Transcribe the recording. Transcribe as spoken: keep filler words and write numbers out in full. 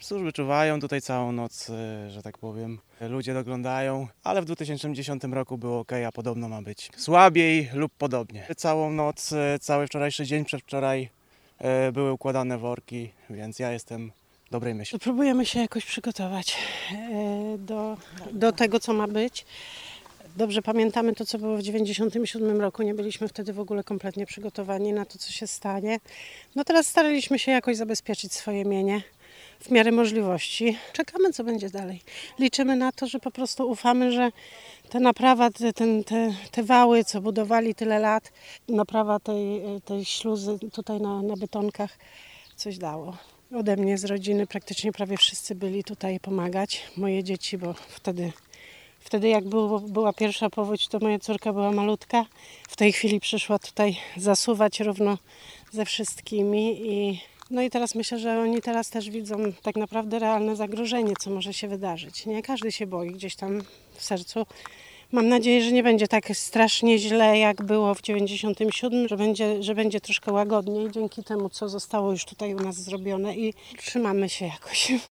Służby czuwają tutaj całą noc, e, że tak powiem. Ludzie doglądają, ale w dwa tysiące dziesiątym roku było ok, a podobno ma być słabiej lub podobnie. Całą noc, e, cały wczorajszy dzień, przedwczoraj e, były układane worki, więc ja jestem dobrej myśli. Próbujemy się jakoś przygotować e, do, do tego, co ma być. Dobrze pamiętamy to, co było w dziewięćdziesiątym siódmym roku. Nie byliśmy wtedy w ogóle kompletnie przygotowani na to, co się stanie. No teraz staraliśmy się jakoś zabezpieczyć swoje mienie w miarę możliwości. Czekamy, co będzie dalej. Liczymy na to, że po prostu ufamy, że ta naprawa, te, ten, te, te wały, co budowali tyle lat, naprawa tej, tej śluzy tutaj na, na betonkach coś dało. Ode mnie z rodziny praktycznie prawie wszyscy byli tutaj pomagać. Moje dzieci, bo wtedy, wtedy jak było, była pierwsza powódź, to moja córka była malutka. W tej chwili przyszła tutaj zasuwać równo ze wszystkimi. I, no i teraz myślę, że oni teraz też widzą tak naprawdę realne zagrożenie, co może się wydarzyć. Nie każdy się boi gdzieś tam w sercu. Mam nadzieję, że nie będzie tak strasznie źle, jak było w dziewięćdziesiątym siódmym, że będzie, że będzie troszkę łagodniej dzięki temu, co zostało już tutaj u nas zrobione i trzymamy się jakoś.